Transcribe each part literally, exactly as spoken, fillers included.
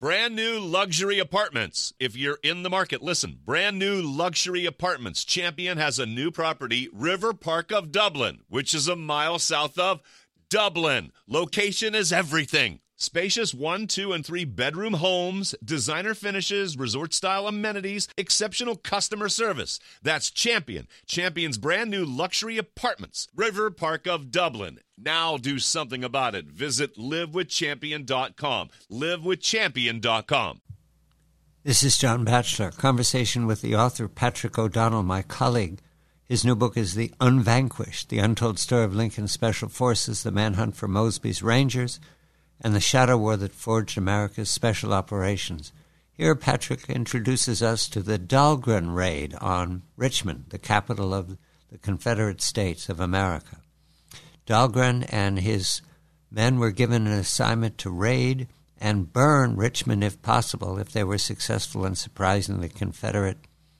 Brand new luxury apartments. If you're in the market, listen. Brand new luxury apartments. Champion has a new property, River Park of Dublin, which is a mile south of Dublin. Location is everything. Spacious one, two, and three bedroom homes, designer finishes, resort-style amenities, exceptional customer service. That's Champion. Champion's brand new luxury apartments, River Park of Dublin. Now do something about it. Visit live with champion dot com. live with champion dot com. This is John Batchelor. Conversation with the author Patrick O'Donnell, my colleague. His new book is The Unvanquished, The Untold Story of Lincoln's Special Forces, The Manhunt for Mosby's Rangers, and the shadow war that forged America's special operations. Here, Patrick introduces us to the Dahlgren raid on Richmond, the capital of the Confederate States of America. Dahlgren and his men were given an assignment to raid and burn Richmond if possible, if they were successful in surprising the Confederate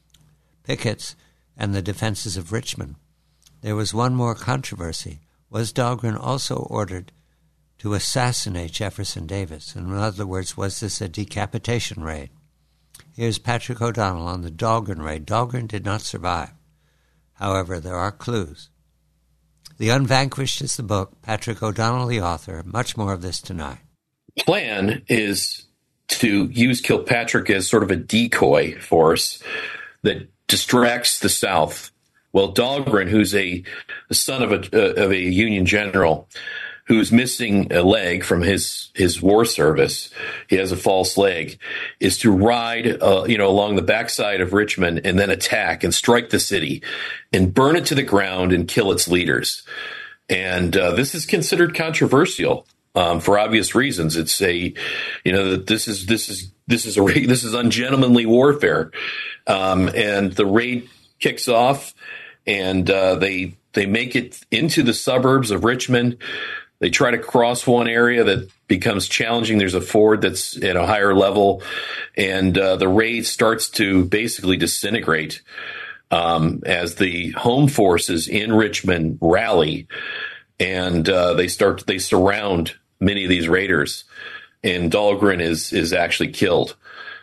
pickets and the defenses of Richmond. There was one more controversy. Was Dahlgren also ordered to assassinate Jefferson Davis? In other words, was this a decapitation raid? Here's Patrick O'Donnell on the Dahlgren raid. Dahlgren did not survive. However, there are clues. The Unvanquished is the book. Patrick O'Donnell, the author. Much more of this tonight. Plan is to use Kilpatrick as sort of a decoy force that distracts the South. Well, Dahlgren, who's a the son of a uh, of a Union general, who's missing a leg from his, his war service, he has a false leg, is to ride, uh, you know, along the backside of Richmond and then attack and strike the city and burn it to the ground and kill its leaders. And uh, this is considered controversial um, for obvious reasons. It's a, you know, this is this is this is a this is ungentlemanly warfare, um, and the raid kicks off, and uh, they they make it into the suburbs of Richmond. They try to cross one area that becomes challenging. There's a ford that's at a higher level, and uh, the raid starts to basically disintegrate um, as the home forces in Richmond rally, and uh, they start they surround many of these raiders, and Dahlgren is is actually killed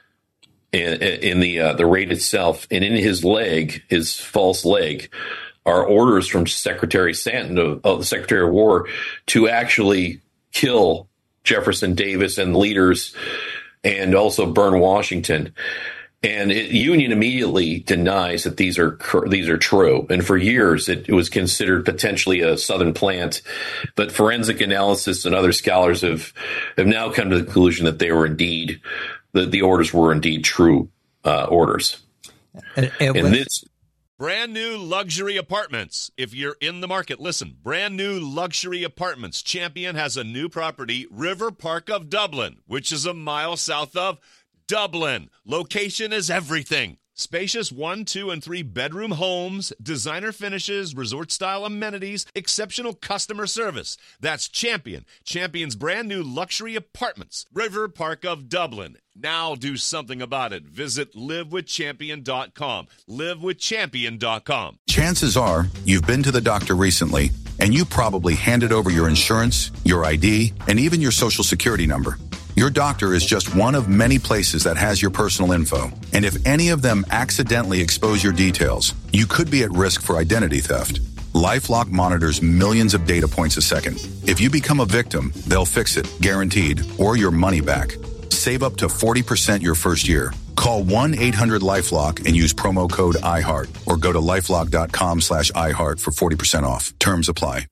in, in the uh, the raid itself, and in his leg, his false leg, are orders from Secretary Stanton of, of the Secretary of War to actually kill Jefferson Davis and leaders and also burn Washington. And it, Union immediately denies that these are these are true. And for years, it, it was considered potentially a Southern plant. But forensic analysis and other scholars have have now come to the conclusion that they were indeed, that the orders were indeed true uh, orders. It, it and was- this. Brand new luxury apartments. If you're in the market, listen. Brand new luxury apartments. Champion has a new property, River Park of Dublin, which is a mile south of Dublin. Location is everything. Spacious one, two, and three bedroom homes, designer finishes, resort-style amenities, exceptional customer service. That's Champion. Champion's brand new luxury apartments, River Park of Dublin. Now do something about it. Visit live with champion dot com. live with champion dot com. Chances are you've been to the doctor recently, and you probably handed over your insurance, your I D, and even your social security number. Your doctor is just one of many places that has your personal info. And if any of them accidentally expose your details, you could be at risk for identity theft. LifeLock monitors millions of data points a second. If you become a victim, they'll fix it, guaranteed, or your money back. Save up to forty percent your first year. Call one eight hundred LifeLock and use promo code iHeart or go to lifelock.com slash iHeart for forty percent off. Terms apply.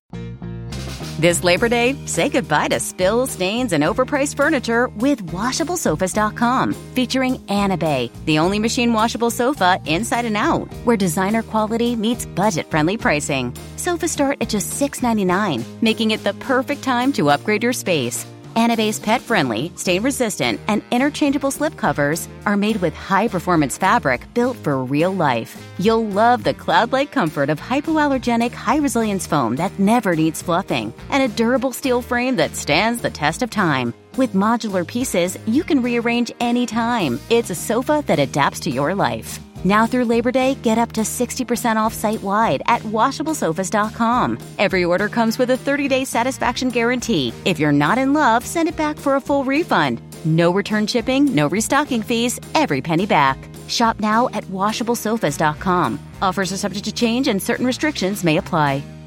This Labor Day, say goodbye to spills, stains, and overpriced furniture with washable sofas dot com. Featuring Anabay, the only machine washable sofa inside and out, where designer quality meets budget-friendly pricing. Sofas start at just six ninety-nine, making it the perfect time to upgrade your space. Anabay's pet-friendly, stain-resistant, and interchangeable slipcovers are made with high-performance fabric built for real life. You'll love the cloud-like comfort of hypoallergenic, high-resilience foam that never needs fluffing, and a durable steel frame that stands the test of time. With modular pieces, you can rearrange anytime. It's a sofa that adapts to your life. Now through Labor Day, get up to sixty percent off site-wide at washable sofas dot com. Every order comes with a thirty-day satisfaction guarantee. If you're not in love, send it back for a full refund. No return shipping, no restocking fees, every penny back. Shop now at washable sofas dot com. Offers are subject to change and certain restrictions may apply.